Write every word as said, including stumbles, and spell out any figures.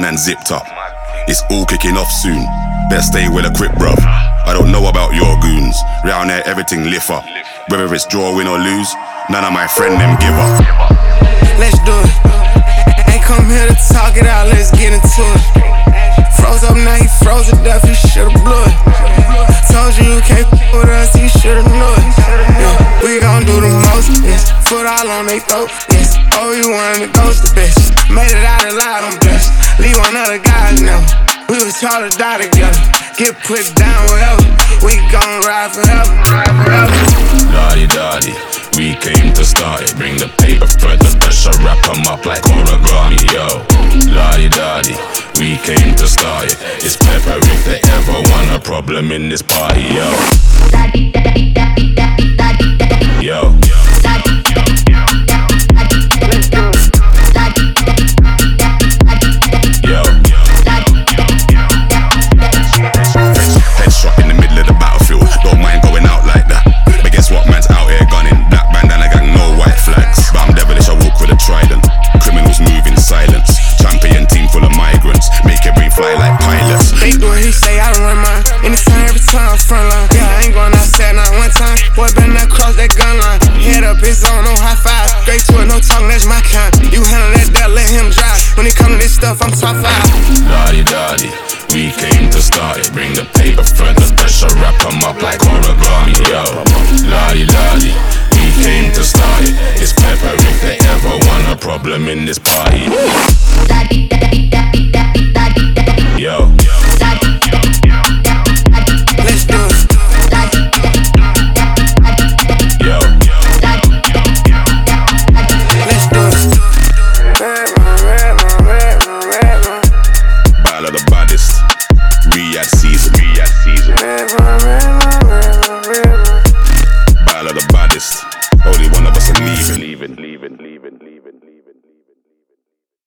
man and zipped up. It's all kicking off soon. Better stay with a quick, bruv. I don't know about your goons. Round there, everything lift up. Whether it's draw, win or lose, none of my friend them give up. Let's do it. Ain't come here to talk it out, let's get into it. Froze up now, he froze to death, you should've blew it. Told you you can't f*** with us, you should've knew it. Yeah, we gon' do the most, yes. Foot all on they throat, yes. Oh, you wanted to ghost the bitch. Made it out alive, I'm blessed. Leave one other guy now. We was taught to die together. Get put down wherever. We gon' ride forever, ride forever. Lottie-dottie, we came to start it. Bring the paper for the pressure, wrap 'em up like origami, yo. Lottie-dottie, we came to start it. It's pepper if they ever want a problem in this party, yo. Yo. Headshot in the middle of the battlefield. Don't mind going out like that. But guess what, man's out here gunning. Black bandana gang, no white flags. But I'm devilish, I walk with a trident. Criminals move in silence. Champion team full of migrants. Make your brain fly like pilots. They do what he say, I run mine. Anytime, every time, I'm front line. Yeah, I ain't going outside not one time. Boy, been across that gun line. Head up, it's on, no high five. Straight to it, no talking, that's my kind. You handle that, that, let him drive. When it come to this stuff, I'm top five. Lottie-dottie, we came to start it. Bring the paper for the pressure, wrap 'em up like origami, yo. Lottie-dottie, we came to start it. It's pepper if they ever want a problem in this party,